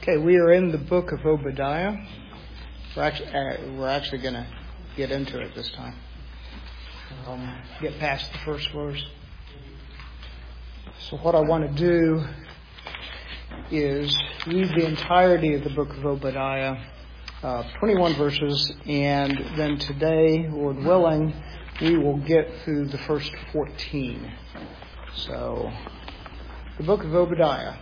Okay, we are in the book of Obadiah. We're actually going to get into it this time. Get past the first verse. So what I want to do is read the entirety of the book of Obadiah, 21 verses, and then today, Lord willing, we will get through the first 14. So, the book of Obadiah.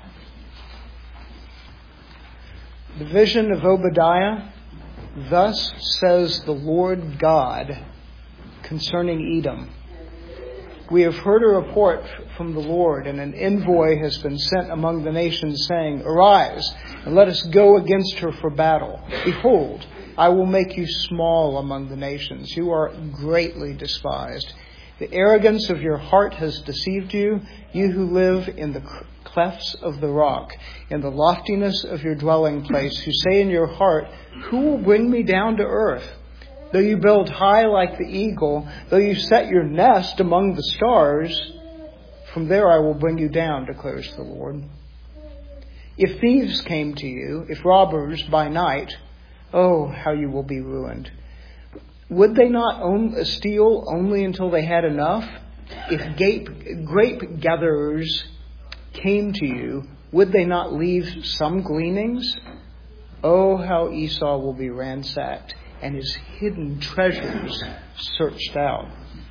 The vision of Obadiah. Thus says the Lord God concerning Edom. We have heard a report from the Lord, and an envoy has been sent among the nations, saying, Arise, and let us go against her for battle. Behold, I will make you small among the nations. You are greatly despised. The arrogance of your heart has deceived you, you who live in the clefts of the rock, in the loftiness of your dwelling place, who say in your heart, Who will bring me down to earth? Though you build high like the eagle, though you set your nest among the stars, from there I will bring you down, declares the Lord. If thieves came to you, if robbers by night, oh, how you will be ruined. Would they not steal only until they had enough? If grape gatherers came to you, would they not leave some gleanings? Oh, how Esau will be ransacked, and his hidden treasures searched out.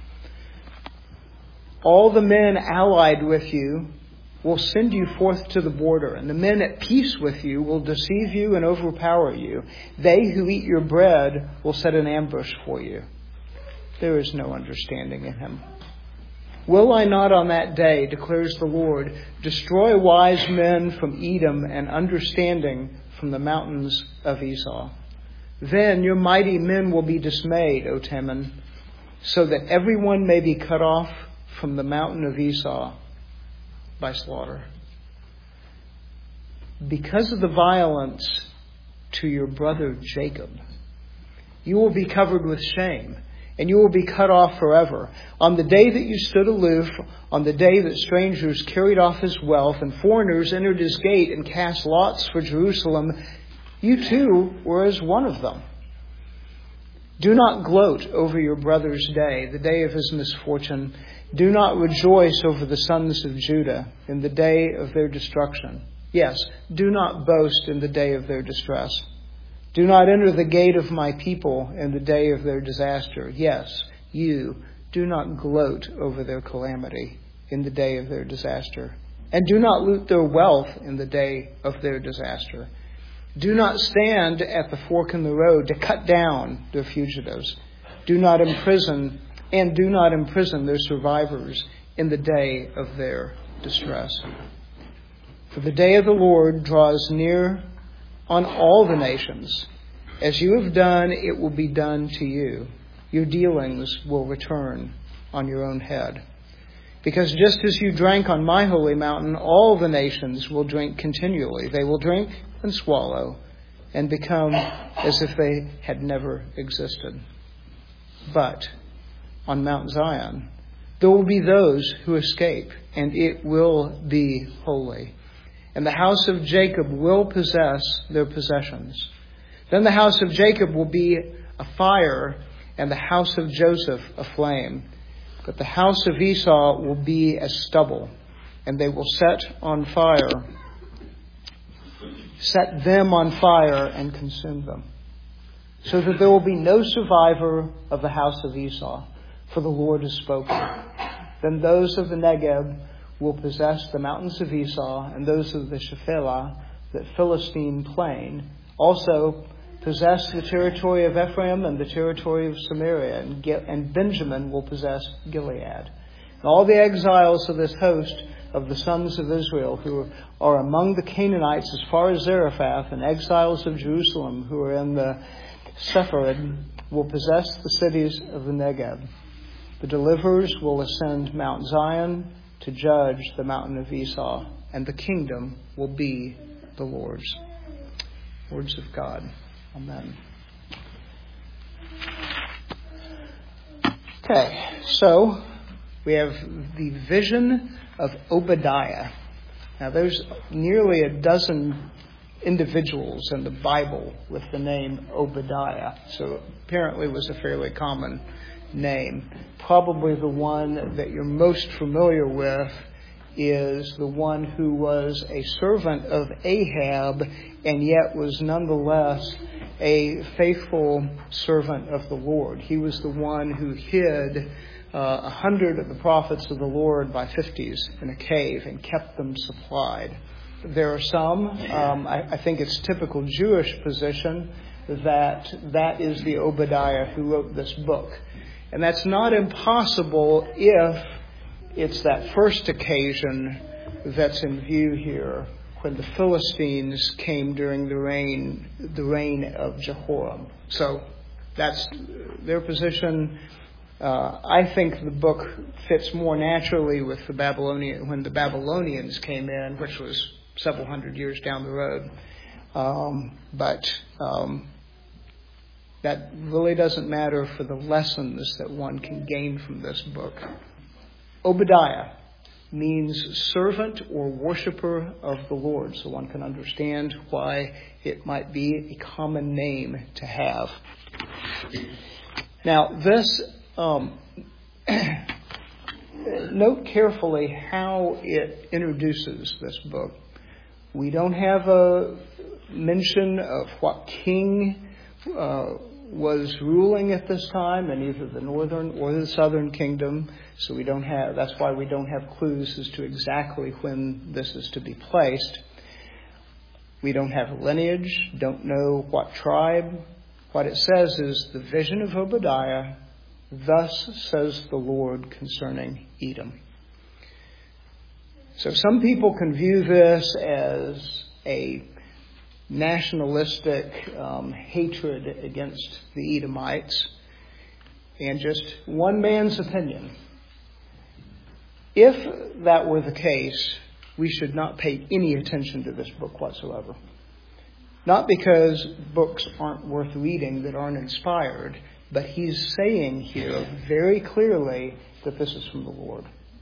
All the men allied with you will send you forth to the border, and the men at peace with you will deceive you and overpower you. They who eat your bread will set an ambush for you. There is no understanding in him. Will I not on that day, declares the Lord, destroy wise men from Edom and understanding from the mountains of Esau? Then your mighty men will be dismayed, O Teman, so that everyone may be cut off from the mountain of Esau by slaughter. Because of the violence to your brother Jacob, you will be covered with shame, and you will be cut off forever. On the day that you stood aloof, on the day that strangers carried off his wealth, and foreigners entered his gate and cast lots for Jerusalem, you too were as one of them. Do not gloat over your brother's day, the day of his misfortune. Do not rejoice over the sons of Judah in the day of their destruction. Yes, do not boast in the day of their distress. Do not enter the gate of my people in the day of their disaster. Yes, you do not gloat over their calamity in the day of their disaster. And do not loot their wealth in the day of their disaster. Do not stand at the fork in the road to cut down their fugitives. Do not imprison their survivors in the day of their distress. For the day of the Lord draws near on all the nations. As you have done, it will be done to you. Your dealings will return on your own head. Because just as you drank on my holy mountain, all the nations will drink continually. They will drink and swallow and become as if they had never existed. But on Mount Zion, there will be those who escape, and it will be holy. And the house of Jacob will possess their possessions. Then the house of Jacob will be a fire, and the house of Joseph a flame. But the house of Esau will be as stubble, and they will set them on fire and consume them, so that there will be no survivor of the house of Esau, for the Lord has spoken. Then those of the Negeb will possess the mountains of Esau, and those of the Shephelah, the Philistine plain, also possess the territory of Ephraim and the territory of Samaria, and Benjamin will possess Gilead. And all the exiles of this host of the sons of Israel who are among the Canaanites as far as Zarephath, and exiles of Jerusalem who are in the Sepharad, will possess the cities of the Negeb. The deliverers will ascend Mount Zion to judge the mountain of Esau, and the kingdom will be the Lord's. Words of God. Amen. Okay, so we have the vision of Obadiah. Now, there's nearly a dozen individuals in the Bible with the name Obadiah. So apparently it was a fairly common name. Probably the one that you're most familiar with is the one who was a servant of Ahab and yet was nonetheless a faithful servant of the Lord. He was the one who hid 100 of the prophets of the Lord by 50s in a cave and kept them supplied. There are some, I think it's typical Jewish position, that is the Obadiah who wrote this book. And that's not impossible if it's that first occasion that's in view here, when the Philistines came during the reign of Jehoram. So that's their position. I think the book fits more naturally with when the Babylonians came in, which was several hundred years down the road. But that really doesn't matter for the lessons that one can gain from this book. Obadiah means servant or worshiper of the Lord, so one can understand why it might be a common name to have. Now, this note carefully how it introduces this book. We don't have a mention of what king was ruling at this time in either the northern or the southern kingdom. So that's why we don't have clues as to exactly when this is to be placed. We don't have a lineage, don't know what tribe. What it says is the vision of Obadiah, thus says the Lord concerning Edom. So some people can view this as a nationalistic hatred against the Edomites, and just one man's opinion. If that were the case, we should not pay any attention to this book whatsoever. Not because books aren't worth reading that aren't inspired, but he's saying here very clearly that this is from the Lord.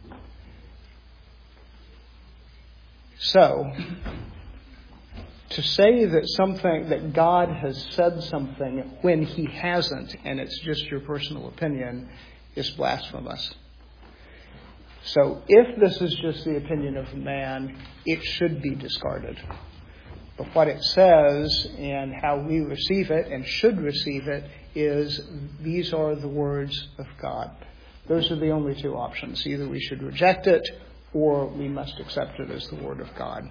So, to say that God has said something when he hasn't, and it's just your personal opinion, is blasphemous. So if this is just the opinion of man, it should be discarded. But what it says and how we receive it and should receive it is these are the words of God. Those are the only two options. Either we should reject it or we must accept it as the word of God.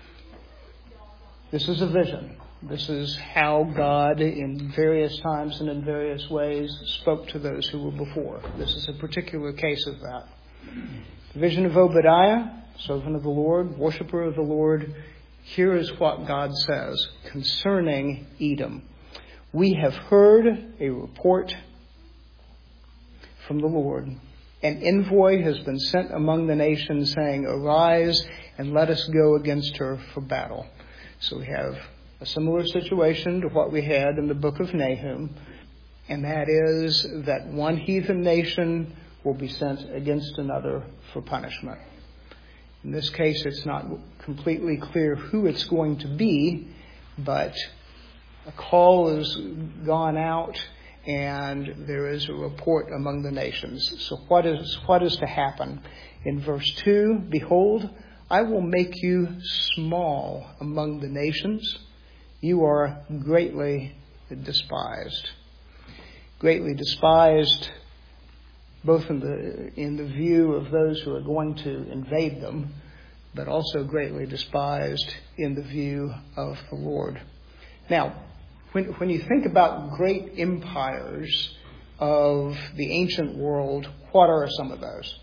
This is a vision. This is how God in various times and in various ways spoke to those who were before. This is a particular case of that. The vision of Obadiah, servant of the Lord, worshiper of the Lord. Here is what God says concerning Edom. We have heard a report from the Lord. An envoy has been sent among the nations saying, "Arise and let us go against her for battle." So we have a similar situation to what we had in the book of Nahum, and that is that one heathen nation will be sent against another for punishment. In this case, it's not completely clear who it's going to be, but a call has gone out and there is a report among the nations. So what is to happen? In verse 2, behold, I will make you small among the nations. You are greatly despised. Greatly despised, both in the view of those who are going to invade them, but also greatly despised in the view of the Lord. Now, when you think about great empires of the ancient world, what are some of those?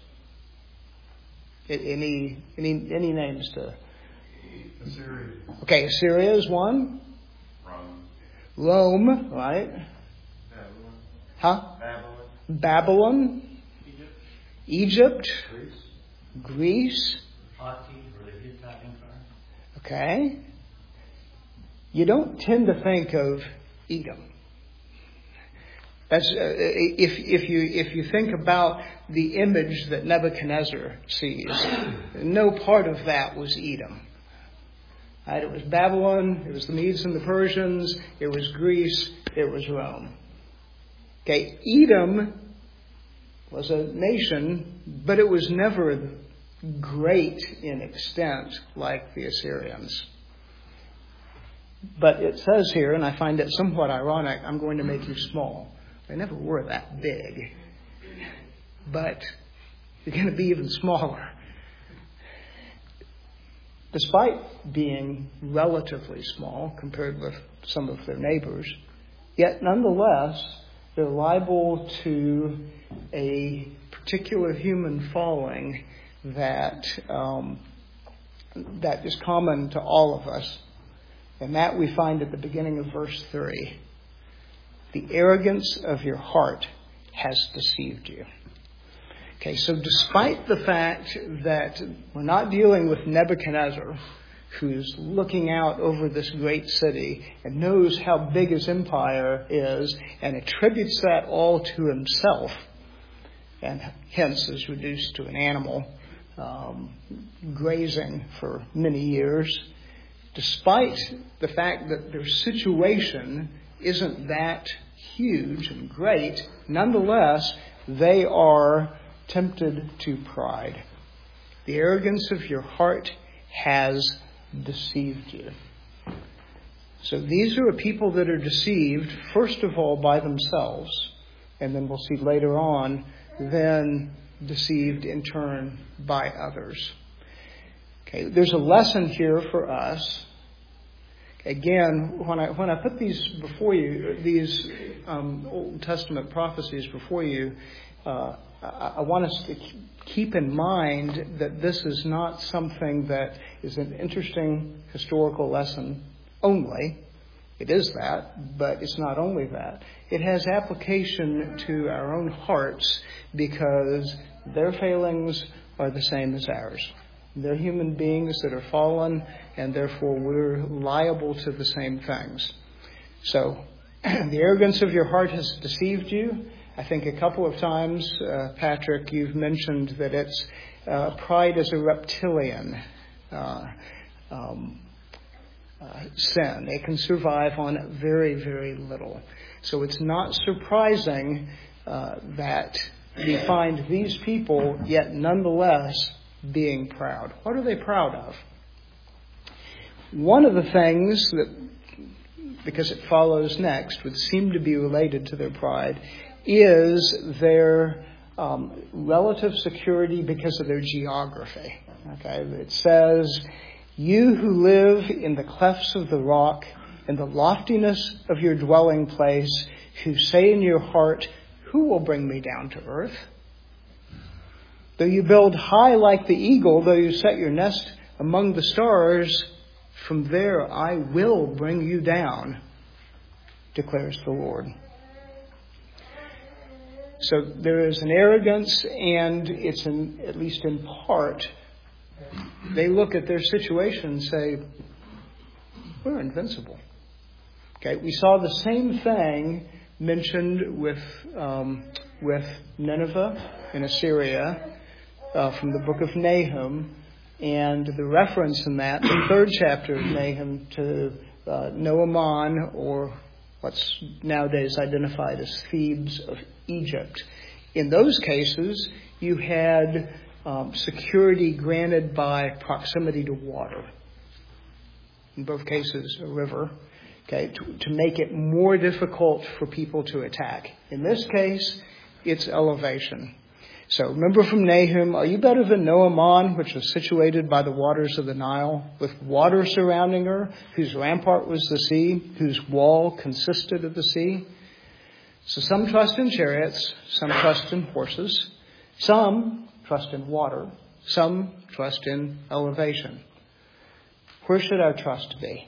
Any names to? Assyria. Okay, Assyria is one. Rome, right? Babylon. Huh? Babylon. Egypt. Greece. Okay. You don't tend to think of Edom. That's if you think about the image that Nebuchadnezzar sees, no part of that was Edom. Right? It was Babylon, it was the Medes and the Persians, it was Greece, it was Rome. Okay, Edom was a nation, but it was never great in extent like the Assyrians. But it says here, and I find it somewhat ironic, I'm going to make you small. They never were that big. But you're going to be even smaller. Despite being relatively small compared with some of their neighbors, yet nonetheless, they're liable to a particular human falling that is common to all of us. And that we find at the beginning of verse 3. The arrogance of your heart has deceived you. Okay, so despite the fact that we're not dealing with Nebuchadnezzar, who's looking out over this great city and knows how big his empire is and attributes that all to himself, and hence is reduced to an animal grazing for many years, despite the fact that their situation isn't that huge and great, nonetheless, they are tempted to pride. The arrogance of your heart has deceived you. So these are a people that are deceived, first of all, by themselves, and then we'll see later on, then deceived in turn by others. Okay, there's a lesson here for us. Again, when I put these before you, these Old Testament prophecies before you, I want us to keep in mind that this is not something that is an interesting historical lesson only. It is that, but it's not only that. It has application to our own hearts because their failings are the same as ours. They're human beings that are fallen, and therefore we're liable to the same things. So, the arrogance of your heart has deceived you. I think a couple of times, Patrick, you've mentioned that it's pride is a reptilian sin. It can survive on very, very little. So it's not surprising that we find these people, yet nonetheless, being proud. What are they proud of? One of the things that, because it follows next, would seem to be related to their pride, is their relative security because of their geography. Okay, it says, "You who live in the clefts of the rock, in the loftiness of your dwelling place, who say in your heart, 'Who will bring me down to earth?' Though you build high like the eagle, though you set your nest among the stars, from there I will bring you down, declares the Lord." So there is an arrogance, and it's at least in part, they look at their situation and say, we're invincible. Okay, we saw the same thing mentioned with Nineveh in Assyria from the book of Nahum, and the reference in that, the third chapter of Nahum, to No-Amon, or what's nowadays identified as Thebes of Egypt. In those cases, you had security granted by proximity to water. In both cases, a river, okay, to make it more difficult for people to attack. In this case, it's elevation. So remember from Nahum, are you better than No-Amon, which was situated by the waters of the Nile, with water surrounding her, whose rampart was the sea, whose wall consisted of the sea? So some trust in chariots, some trust in horses, some trust in water, some trust in elevation. Where should our trust be?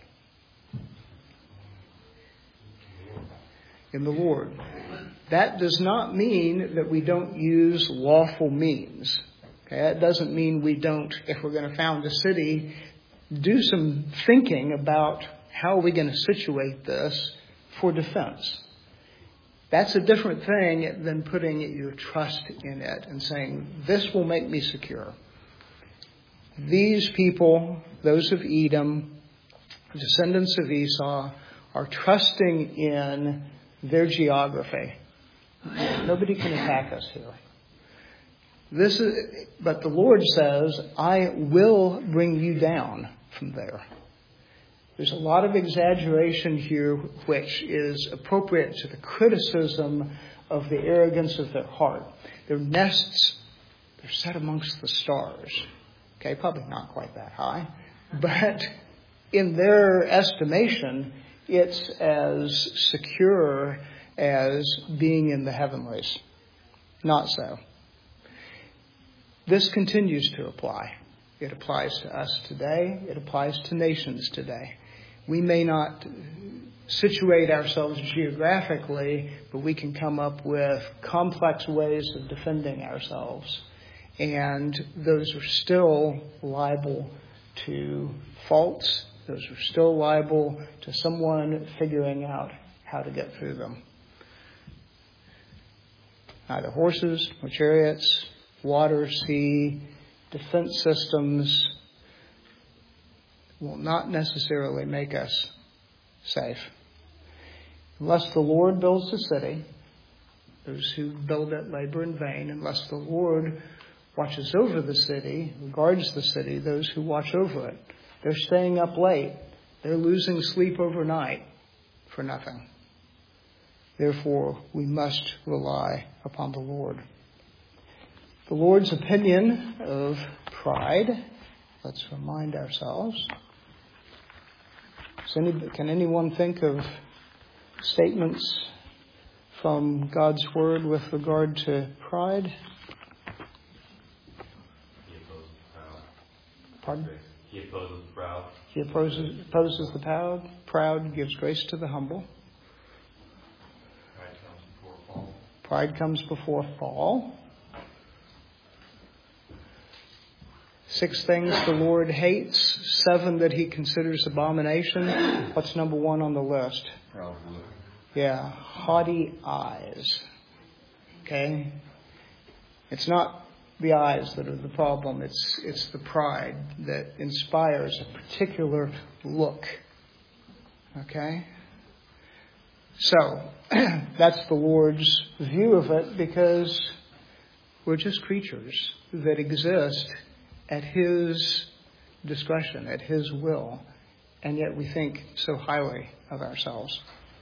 In the Lord. That does not mean that we don't use lawful means. Okay? That doesn't mean we don't, if we're going to found a city, do some thinking about how are we going to situate this for defense. That's a different thing than putting your trust in it and saying, this will make me secure. These people, those of Edom, descendants of Esau are trusting in their geography. Nobody can attack us here. But the Lord says, I will bring you down from there. There's a lot of exaggeration here which is appropriate to the criticism of the arrogance of their heart. Their nests, they're set amongst the stars. Okay, probably not quite that high. But in their estimation, it's as secure as being in the heavenlies. Not so. This continues to apply. It applies to us today. It applies to nations today. We may not situate ourselves geographically, but we can come up with complex ways of defending ourselves. And those are still liable to faults. Those are still liable to someone figuring out how to get through them. Neither horses nor chariots, water, sea, defense systems will not necessarily make us safe. Unless the Lord builds the city, those who build it labor in vain. Unless the Lord watches over the city, guards the city, those who watch over it, they're staying up late. They're losing sleep overnight for nothing. Therefore, we must rely upon the Lord. The Lord's opinion of pride, let's remind ourselves. Can anyone think of statements from God's Word with regard to pride? He opposes the proud. Pardon? He opposes the proud. He opposes the proud. Proud gives grace to the humble. Pride comes before a fall. Pride comes before fall. 6 things the Lord hates, 7 that he considers abomination. What's number 1 on the list? Proud look. Yeah, haughty eyes. Okay? It's not the eyes that are the problem. It's the pride that inspires a particular look. Okay? So, that's the Lord's view of it, because we're just creatures that exist at his discretion, at his will, and yet we think so highly of ourselves.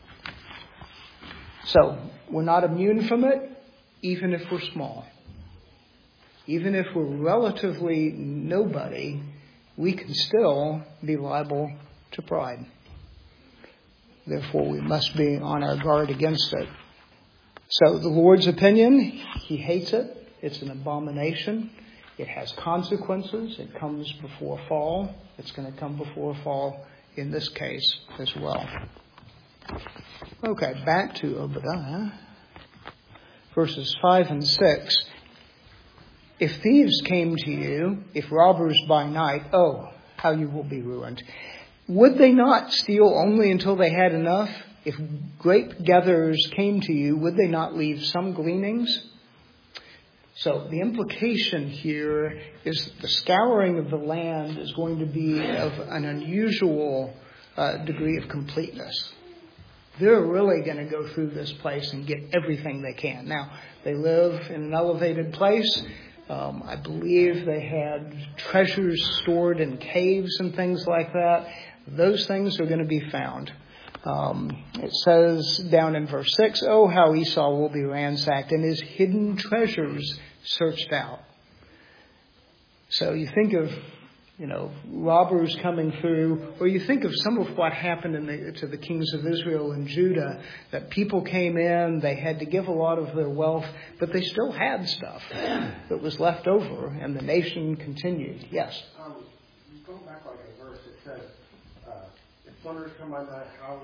So, we're not immune from it, even if we're small. Even if we're relatively nobody, we can still be liable to pride. Therefore, we must be on our guard against it. So, the Lord's opinion, he hates it. It's an abomination. It has consequences. It comes before fall. It's going to come before fall in this case as well. Okay, back to Obadiah. Verses 5 and 6. If thieves came to you, if robbers by night, oh, how you will be ruined. Would they not steal only until they had enough? If grape gatherers came to you, would they not leave some gleanings? So the implication here is that the scouring of the land is going to be of an unusual degree of completeness. They're really going to go through this place and get everything they can. Now, they live in an elevated place. I believe they had treasures stored in caves and things like that. Those things are going to be found. It says down in verse 6, oh, how Esau will be ransacked and his hidden treasures searched out. So you think of, robbers coming through, or you think of some of what happened to the kings of Israel and Judah, that people came in, they had to give a lot of their wealth, but they still had stuff that was left over, and the nation continued. Yes? Going back like a verse, it says, if plunderers come by night, how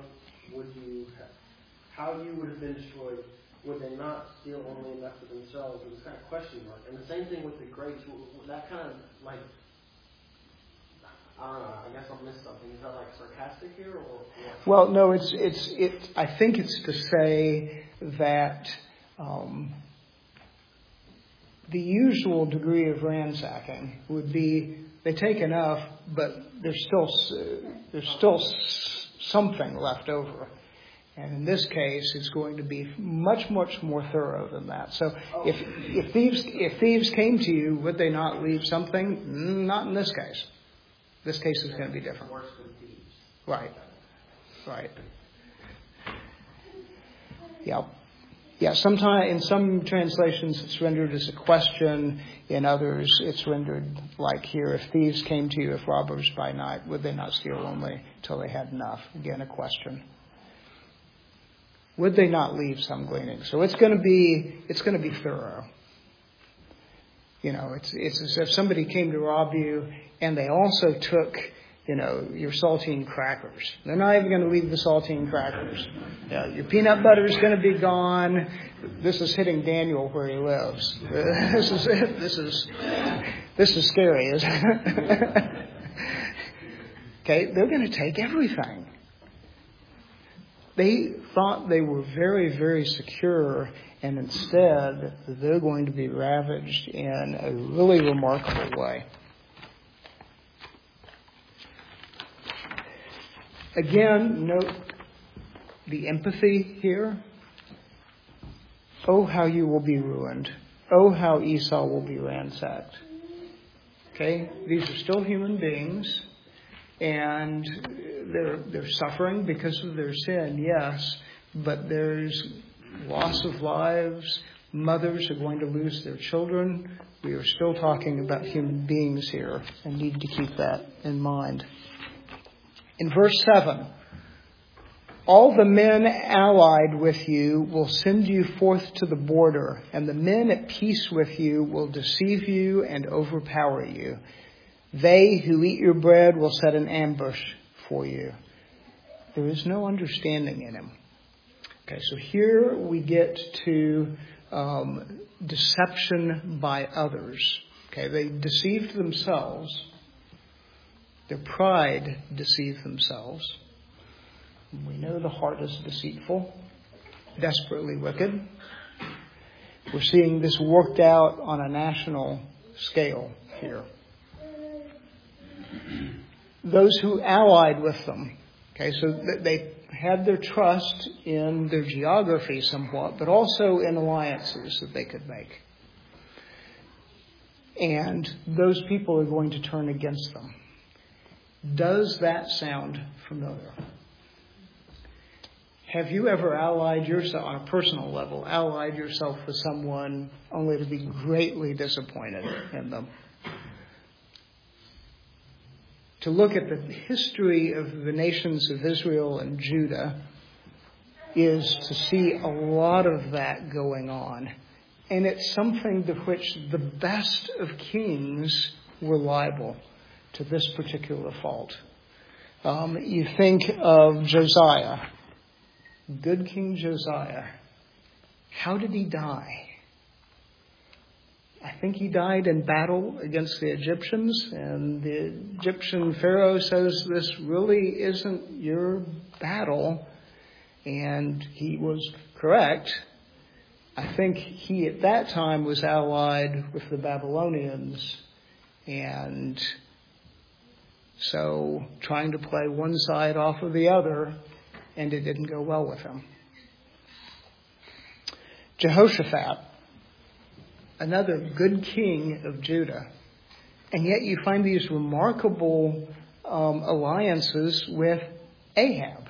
you would have been destroyed? Would they not steal only enough for themselves? And it's kind of question mark. And the same thing with the grapes. That kind of like, I don't know. I guess I'll miss something. Is that like sarcastic here, or what? Well, no. I think it's to say that the usual degree of ransacking would be they take enough, but there's still something left over. And in this case, it's going to be much, much more thorough than that. So if thieves came to you, would they not leave something? Not in this case. This case is going to be different. Worse than thieves. Right. Yeah. Yeah, sometimes in some translations it's rendered as a question. In others it's rendered like here, if thieves came to you, if robbers by night, would they not steal only till they had enough? Again, a question. Would they not leave some gleaning? So it's going to be thorough. You know, it's as if somebody came to rob you and they also took, you know, your saltine crackers. They're not even going to leave the saltine crackers. Yeah, your peanut butter is going to be gone. This is hitting Daniel where he lives. This is scary, isn't it? Okay, they're going to take everything. They thought they were very, very secure, and instead they're going to be ravaged in a really remarkable way. Again, note the empathy here. Oh, how you will be ruined. Oh, how Esau will be ransacked. Okay? These are still human beings, and they're suffering because of their sin, yes, but there's loss of lives. Mothers are going to lose their children. We are still talking about human beings here and need to keep that in mind. In verse 7, all the men allied with you will send you forth to the border, and the men at peace with you will deceive you and overpower you. They who eat your bread will set an ambush for you. There is no understanding in him. Okay, so here we get to deception by others. Okay, they deceived themselves. Their pride deceived themselves. We know the heart is deceitful, desperately wicked. We're seeing this worked out on a national scale here. Those who allied with them, okay, so they had their trust in their geography somewhat, but also in alliances that they could make. And those people are going to turn against them. Does that sound familiar? Have you ever allied yourself, on a personal level, allied yourself with someone only to be greatly disappointed in them? To look at the history of the nations of Israel and Judah is to see a lot of that going on. And it's something to which the best of kings were liable to this particular fault. You think of Josiah, good King Josiah. How did he die? I think he died in battle against the Egyptians, and the Egyptian Pharaoh says, this really isn't your battle, and he was correct. I think he at that time was allied with the Babylonians, and so trying to play one side off of the other, and it didn't go well with him. Jehoshaphat, another good king of Judah. And yet you find these remarkable alliances with Ahab.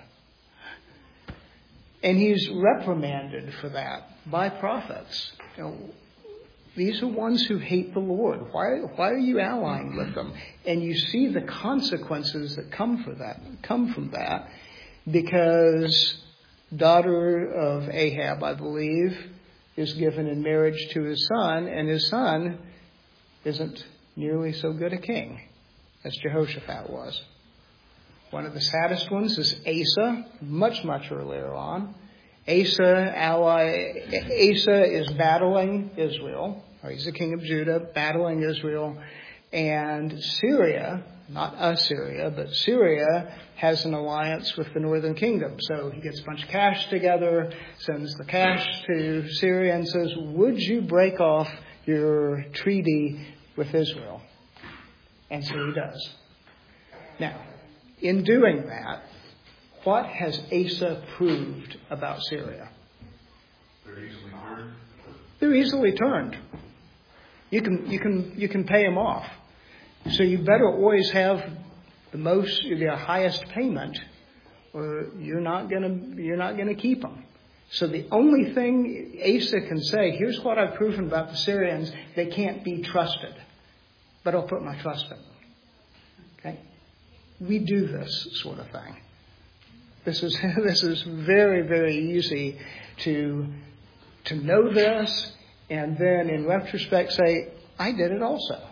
And he's reprimanded for that by prophets. You know, these are ones who hate the Lord. Why are you allying with them? And you see the consequences that come from that, because daughter of Ahab, I believe, is given in marriage to his son, and his son isn't nearly so good a king as Jehoshaphat was. One of the saddest ones is Asa, much, much earlier on. Asa is battling Israel. He's the king of Judah, battling Israel. And Syria, not Assyria, but Syria has an alliance with the northern kingdom. So he gets a bunch of cash together, sends the cash to Syria and says, would you break off your treaty with Israel? And so he does. Now, in doing that, what has Asa proved about Syria? They're easily turned. They're easily turned. You can pay them off. So you better always have the highest payment, or you're not gonna keep them. So the only thing Asa can say, here's what I've proven about the Syrians: they can't be trusted, but I'll put my trust in them. Okay, we do this sort of thing. This is very, very easy to know this, and then in retrospect say, I did it also.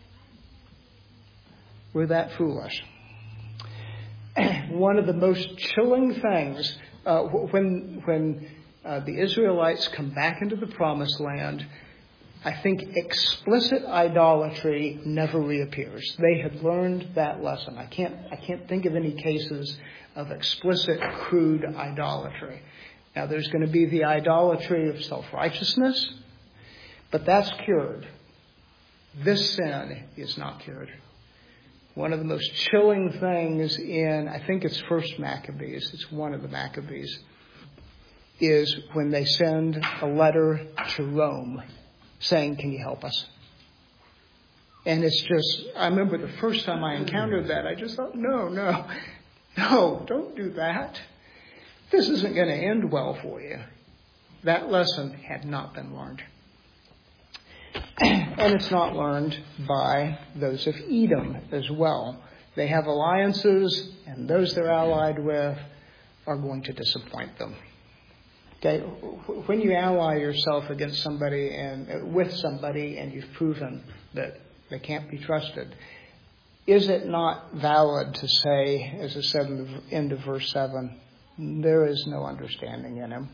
We're that foolish. One of the most chilling things when the Israelites come back into the Promised Land, I think explicit idolatry never reappears. They had learned that lesson. I can't think of any cases of explicit, crude idolatry. Now, there's going to be the idolatry of self-righteousness, but that's cured. This sin is not cured. One of the most chilling things in, I think it's First Maccabees, it's one of the Maccabees, is when they send a letter to Rome saying, can you help us? And it's just, I remember the first time I encountered that, I just thought, no, don't do that. This isn't going to end well for you. That lesson had not been learned. And it's not learned by those of Edom as well. They have alliances, and those they're allied with are going to disappoint them. Okay, when you ally yourself against somebody and with somebody, and you've proven that they can't be trusted, is it not valid to say, as it said in the end of verse 7, there is no understanding in him?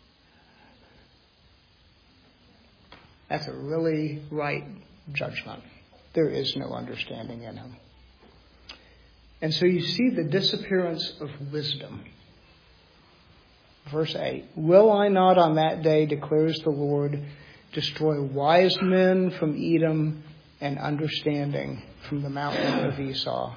That's a really right judgment. There is no understanding in him. And so you see the disappearance of wisdom. Verse 8, will I not on that day, declares the Lord, destroy wise men from Edom and understanding from the mountain of Esau?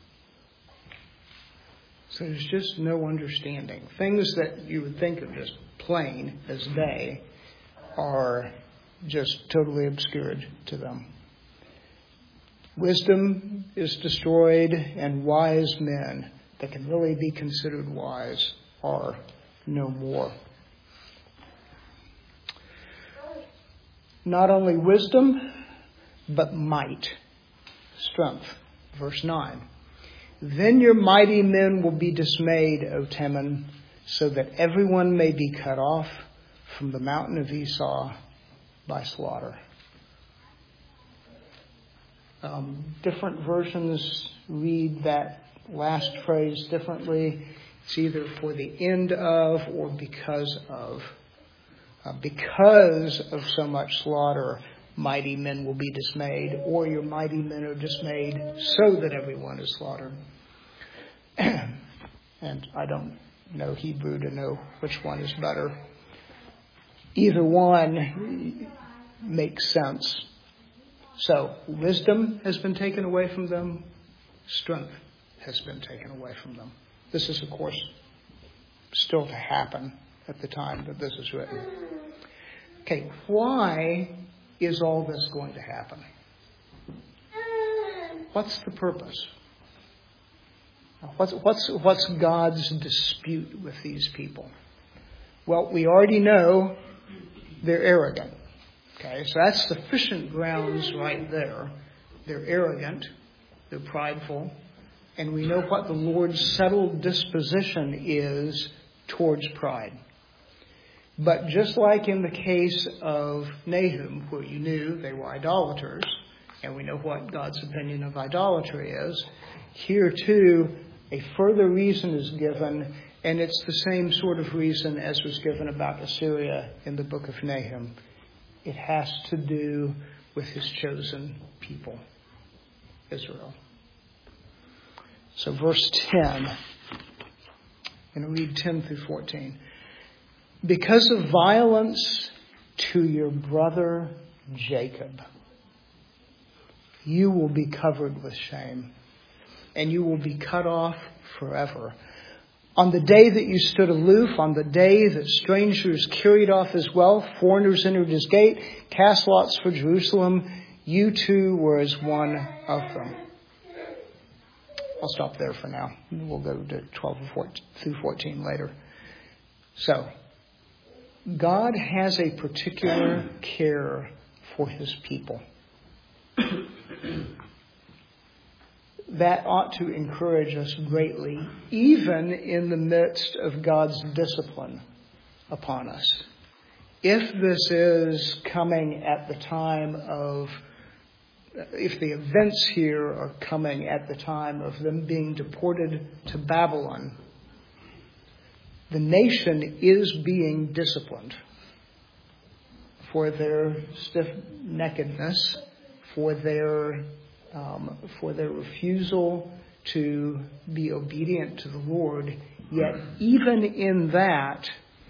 So there's just no understanding. Things that you would think of just plain as day are just totally obscured to them. Wisdom is destroyed, and wise men that can really be considered wise are no more. Not only wisdom, but might, strength. Verse 9. Then your mighty men will be dismayed, O Teman, so that everyone may be cut off from the mountain of Esau by slaughter. Different versions read that last phrase differently. It's either for the end of or because of. Because of so much slaughter, mighty men will be dismayed, or your mighty men are dismayed so that everyone is slaughtered. And I don't know Hebrew to know which one is better. Either one makes sense. So, wisdom has been taken away from them. Strength has been taken away from them. This is, of course, still to happen at the time that this is written. Okay, why is all this going to happen? What's the purpose? What's God's dispute with these people? Well, we already know they're arrogant. Okay, so that's sufficient grounds right there. They're arrogant, they're prideful, and we know what the Lord's settled disposition is towards pride. But just like in the case of Nahum, where you knew they were idolaters, and we know what God's opinion of idolatry is, here too, a further reason is given, and it's the same sort of reason as was given about Assyria in the book of Nahum. It has to do with his chosen people, Israel. So verse 10, I'm going to read 10 through 14. Because of violence to your brother Jacob, you will be covered with shame. and you will be cut off forever. On the day that you stood aloof, on the day that strangers carried off his wealth, foreigners entered his gate, cast lots for Jerusalem, you too were as one of them. I'll stop there for now. We'll go to 12 through 14 later. So, God has a particular care for his people. That ought to encourage us greatly, even in the midst of God's discipline upon us. If this is coming at the time of, if the events here are coming at the time of them being deported to Babylon, the nation is being disciplined for their stiff-neckedness, for their refusal to be obedient to the Lord. Yet even in that,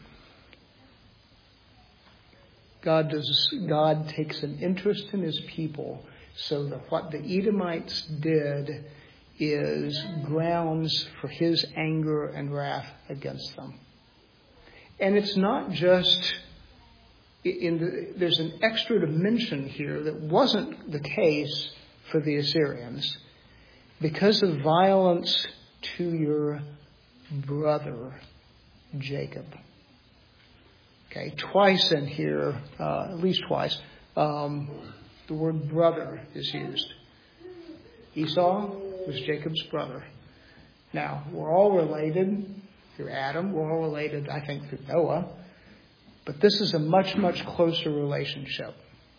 God takes an interest in his people, so that what the Edomites did is grounds for his anger and wrath against them. And it's not just there's an extra dimension here that wasn't the case for the Assyrians. Because of violence to your brother Jacob. Okay, twice in here, at least twice, the word brother is used. Esau was Jacob's brother. Now, we're all related through Adam. We're all related, I think, through Noah. But this is a much, much closer relationship.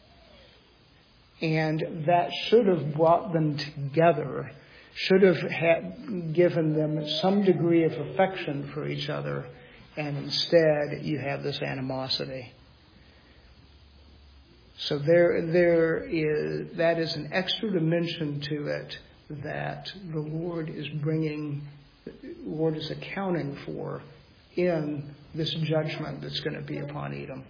And that should have brought them together, should have given them some degree of affection for each other. And instead, you have this animosity. So that is an extra dimension to it that the Lord is accounting for in this judgment that's going to be upon Edom.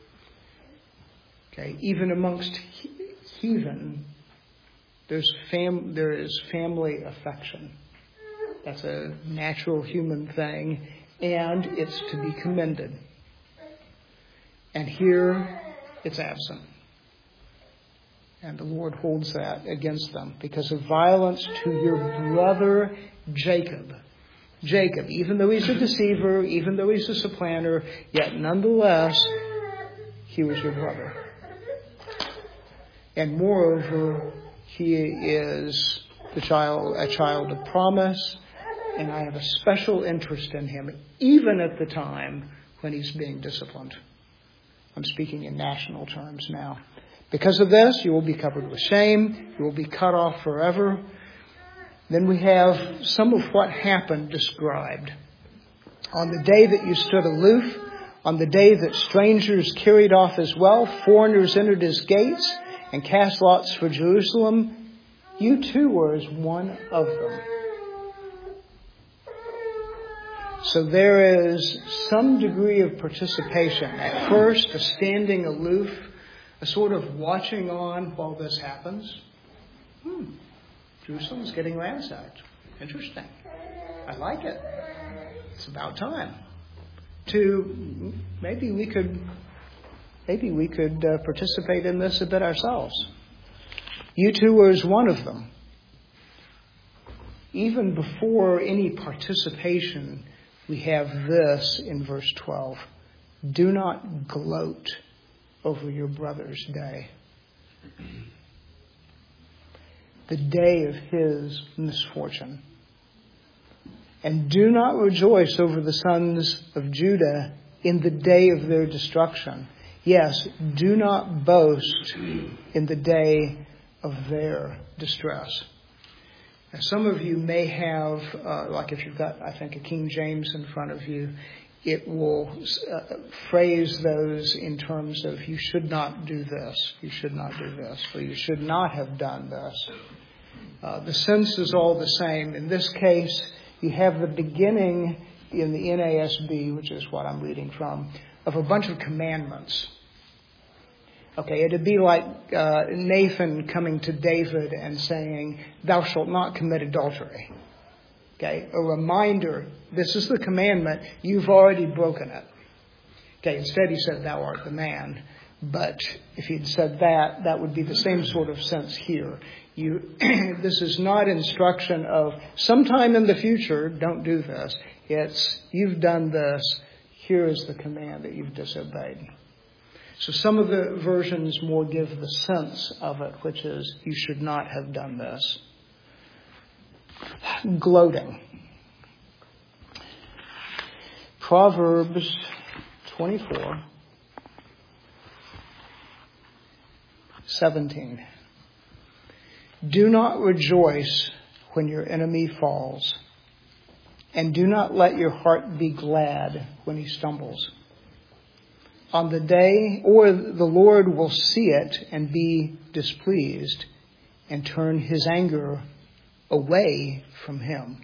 Okay, even amongst heathen, there is family affection. That's a natural human thing, and it's to be commended. And here, it's absent. And the Lord holds that against them because of violence to your brother Jacob. Jacob, even though he's a deceiver, even though he's a supplanter, yet nonetheless, he was your brother. And moreover, he is a child of promise, and I have a special interest in him, even at the time when he's being disciplined. I'm speaking in national terms now. Because of this, you will be covered with shame. You will be cut off forever. Then we have some of what happened described. On the day that you stood aloof, on the day that strangers carried off his wealth, foreigners entered his gates and cast lots for Jerusalem, you too were as one of them. So there is some degree of participation. At first, a standing aloof, a sort of watching on while this happens. Jerusalem's getting ransacked. Interesting. I like it. It's about time. To maybe we could participate in this a bit ourselves. You two were as one of them. Even before any participation, we have this in verse 12. Do not gloat over your brother's day. The day of his misfortune. And do not rejoice over the sons of Judah in the day of their destruction. Yes, do not boast in the day of their distress. Now, some of you may have, like if you've got, I think, a King James in front of you, it will phrase those in terms of you should not do this, you should not do this, or you should not have done this. The sense is all the same. In this case, you have the beginning in the NASB, which is what I'm reading from, of a bunch of commandments. Okay, it'd be like Nathan coming to David and saying, "Thou shalt not commit adultery." Okay, a reminder, this is the commandment, you've already broken it. Okay, instead he said, "Thou art the man." But if he'd said that, that would be the same sort of sense here. This is not instruction of sometime in the future, don't do this. It's, you've done this, here is the command that you've disobeyed. So some of the versions more give the sense of it, which is, you should not have done this. Gloating. Proverbs 24:17. Do not rejoice when your enemy falls, and do not let your heart be glad when he stumbles. On the day, or the Lord will see it and be displeased and turn his anger away from him.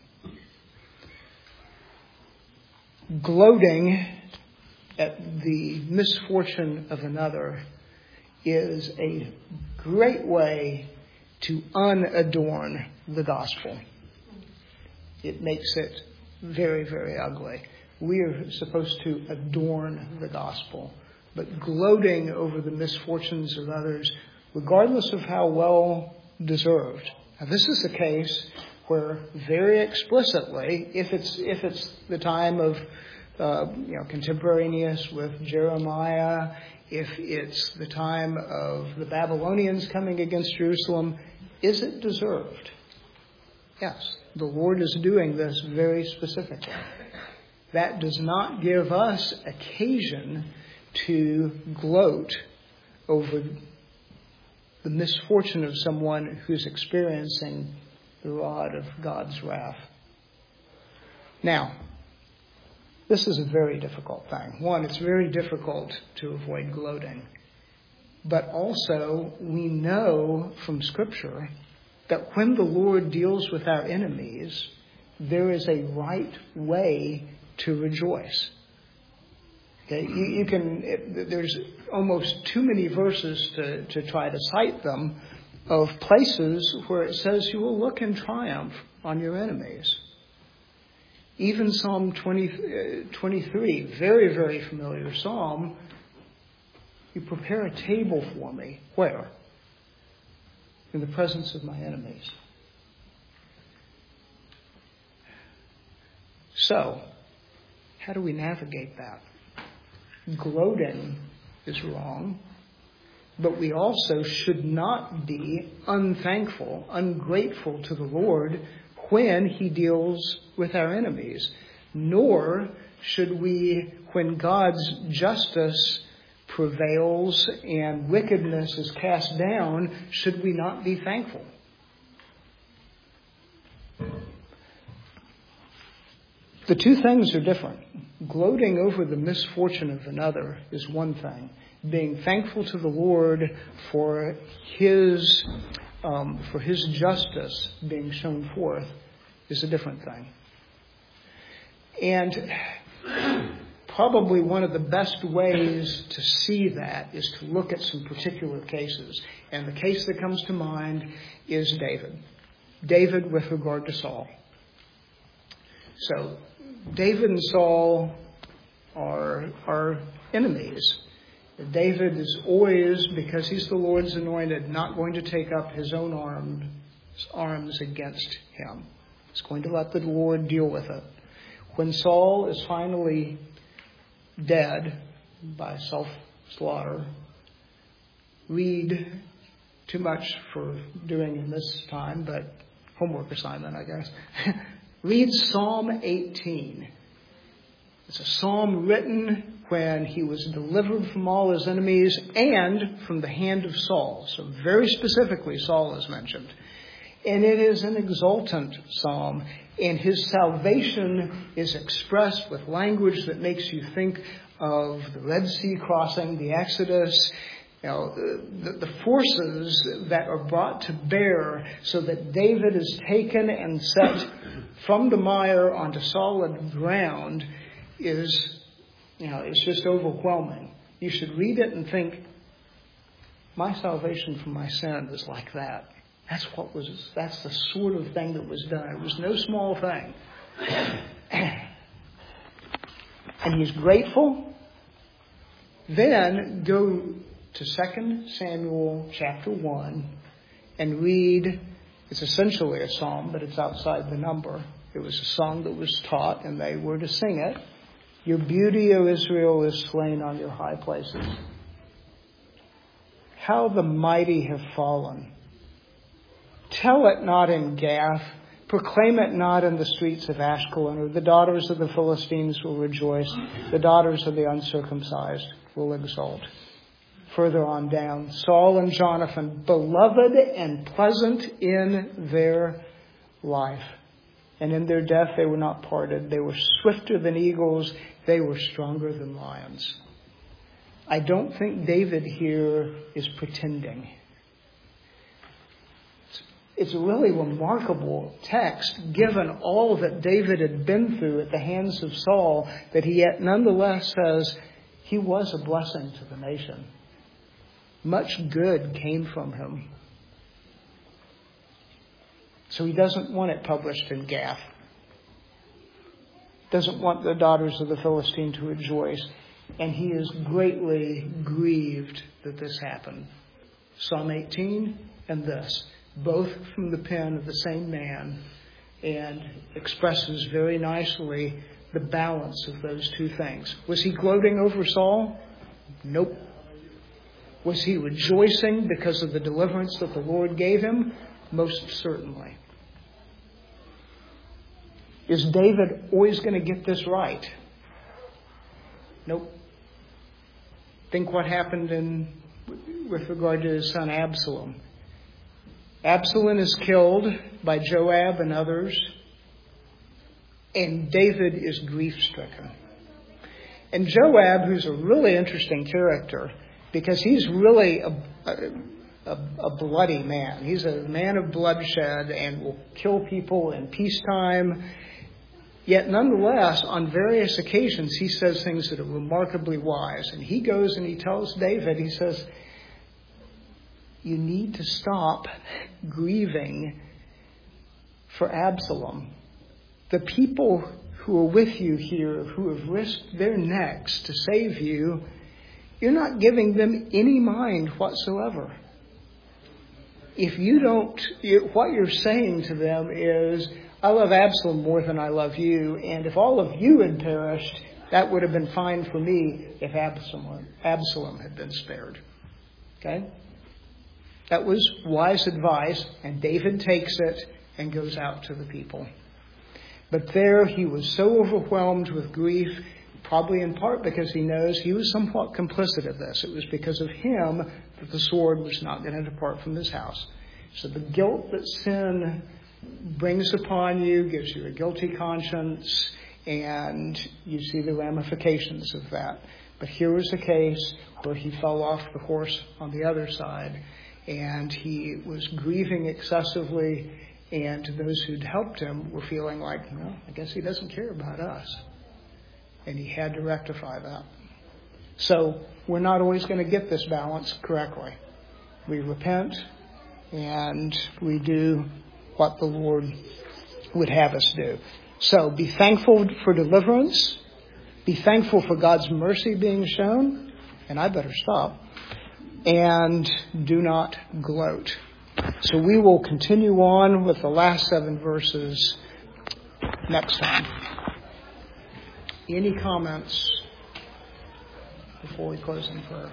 Gloating at the misfortune of another is a great way to unadorn the gospel. It makes it very, very ugly. We are supposed to adorn the gospel, but gloating over the misfortunes of others, regardless of how well deserved. Now, this is a case where very explicitly, if it's the time of contemporaneous with Jeremiah, if it's the time of the Babylonians coming against Jerusalem, is it deserved? Yes, the Lord is doing this very specifically. That does not give us occasion to gloat over the misfortune of someone who's experiencing the rod of God's wrath. Now, this is a very difficult thing. One, it's very difficult to avoid gloating. But also, we know from Scripture that when the Lord deals with our enemies, there is a right way to rejoice. Okay, there's almost too many verses to try to cite them of places where it says you will look in triumph on your enemies. Even Psalm 23, very, very familiar psalm. You prepare a table for me. Where? In the presence of my enemies. So, how do we navigate that? Gloating is wrong, but we also should not be unthankful, ungrateful to the Lord when he deals with our enemies. Nor should we, when God's justice prevails and wickedness is cast down, should we not be thankful? The two things are different. Gloating over the misfortune of another is one thing. Being thankful to the Lord for his justice being shown forth is a different thing. And probably one of the best ways to see that is to look at some particular cases. And the case that comes to mind is David. David with regard to Saul. So, David and Saul are enemies. David is always, because he's the Lord's anointed, not going to take up his own arms against him. He's going to let the Lord deal with it. When Saul is finally dead by self-slaughter, read too much for doing in this time, but homework assignment, I guess. Read Psalm 18. It's a psalm written when he was delivered from all his enemies and from the hand of Saul. So very specifically, Saul is mentioned. And it is an exultant psalm. And his salvation is expressed with language that makes you think of the Red Sea crossing, the Exodus, the forces that are brought to bear so that David is taken and set from the mire onto solid ground is, it's just overwhelming. You should read it and think, My salvation from my sin is like that. That's the sort of thing that was done. It was no small thing. And he's grateful. Then go to 2 Samuel chapter 1 and read. It's essentially a psalm, but it's outside the number. It was a song that was taught, and they were to sing it. Your beauty, O Israel, is slain on your high places. How the mighty have fallen. Tell it not in Gath. Proclaim it not in the streets of Ashkelon. Or the daughters of the Philistines will rejoice. The daughters of the uncircumcised will exult. Further on down, Saul and Jonathan, beloved and pleasant in their life. And in their death they were not parted. They were swifter than eagles. They were stronger than lions. I don't think David here is pretending. It's a really remarkable text, given all that David had been through at the hands of Saul, that he yet nonetheless says he was a blessing to the nation. Much good came from him. So he doesn't want it published in Gath. Doesn't want the daughters of the Philistine to rejoice. And he is greatly grieved that this happened. Psalm 18 and this, both from the pen of the same man, and expresses very nicely the balance of those two things. Was he gloating over Saul? Nope. Was he rejoicing because of the deliverance that the Lord gave him? Most certainly. Is David always going to get this right? Nope. Think what happened with regard to his son Absalom. Absalom is killed by Joab and others, and David is grief-stricken. And Joab, who's a really interesting character, because he's really a bloody man. He's a man of bloodshed and will kill people in peacetime. Yet nonetheless, on various occasions, he says things that are remarkably wise. And he goes and he tells David, he says, you need to stop grieving for Absalom. The people who are with you here, who have risked their necks to save you, you're not giving them any mind whatsoever. If you don't, what you're saying to them is, I love Absalom more than I love you, and if all of you had perished, that would have been fine for me if Absalom had been spared. Okay? That was wise advice, and David takes it and goes out to the people. But there he was so overwhelmed with grief, probably in part because he knows he was somewhat complicit of this. It was because of him that the sword was not going to depart from his house. So the guilt that sin brings upon you gives you a guilty conscience, and you see the ramifications of that. But here was a case where he fell off the horse on the other side, and he was grieving excessively, and those who'd helped him were feeling like, well, I guess he doesn't care about us. And he had to rectify that. So we're not always going to get this balance correctly. We repent and we do what the Lord would have us do. So be thankful for deliverance. Be thankful for God's mercy being shown. And I better stop. And do not gloat. So we will continue on with the last 7 verses next time. Any comments before we close in prayer?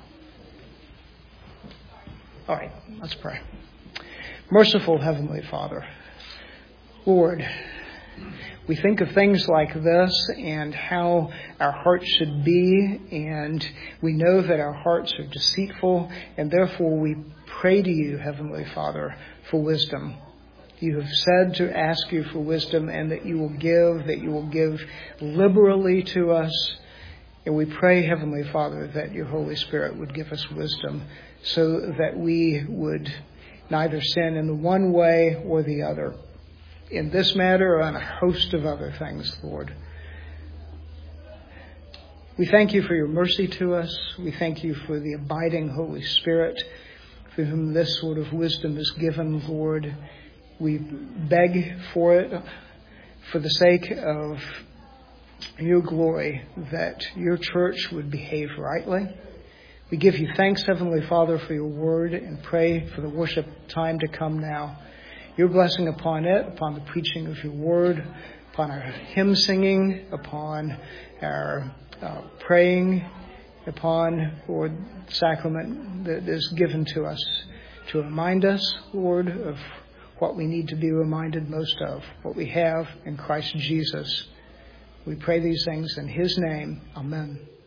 All right, let's pray. Merciful Heavenly Father, Lord, we think of things like this and how our hearts should be, and we know that our hearts are deceitful, and therefore we pray to you, Heavenly Father, for wisdom. You have said to ask you for wisdom, and that you will give liberally to us. And we pray, Heavenly Father, that your Holy Spirit would give us wisdom so that we would neither sin in the one way or the other. In this matter or on a host of other things, Lord. We thank you for your mercy to us. We thank you for the abiding Holy Spirit, for whom this sort of wisdom is given, Lord. We beg for it, for the sake of your glory, that your church would behave rightly. We give you thanks, Heavenly Father, for your word, and pray for the worship time to come now. Your blessing upon it, upon the preaching of your word, upon our hymn singing, upon our praying, upon, Lord, the sacrament that is given to us to remind us, Lord, of what we need to be reminded most of, what we have in Christ Jesus. We pray these things in his name. Amen.